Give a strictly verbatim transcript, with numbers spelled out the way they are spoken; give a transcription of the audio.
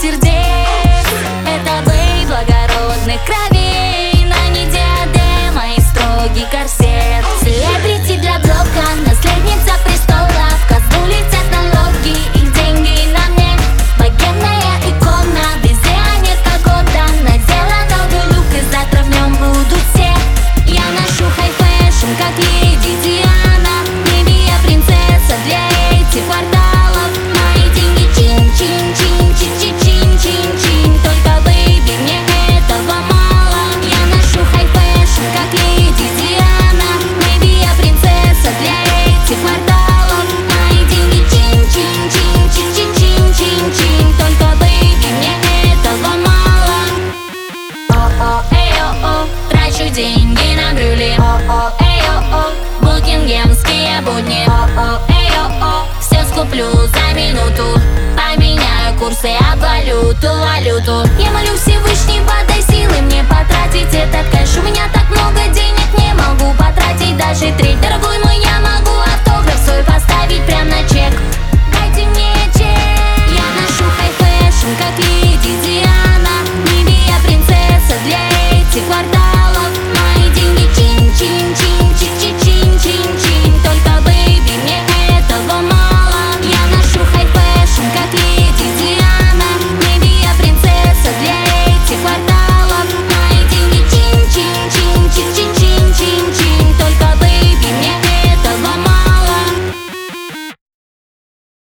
сердец. Это бей благородных кровей, на ней диадема и строгий корсет. Селебрити для блока, наследница престола, в казну летят налоги, их деньги на мне. Богемная икона, везде погода, надела новый люк, и завтра в нем будут все. Я ношу хай-фэшн, как леди Диана, Maybe я принцесса для этих кварталов. Мои деньги чин-чин-чин-чин-чин-чин-чин-чин. Только, бэйби, мне этого мало. Я ношу хай-фэшн, как леди Диана, Maybe я принцесса для этих кварталов. Мои деньги чин-чин-чин-чин-чин-чин-чин-чин. Только, бэйби, мне этого мало. О-о, эй-о-о, трачу деньги на брюли. О-о, эй-о-о, букингемские будни. О-о, эй-о-о, все скуплю за минуту, поменяю курсы об валюту, валюту. Я молю все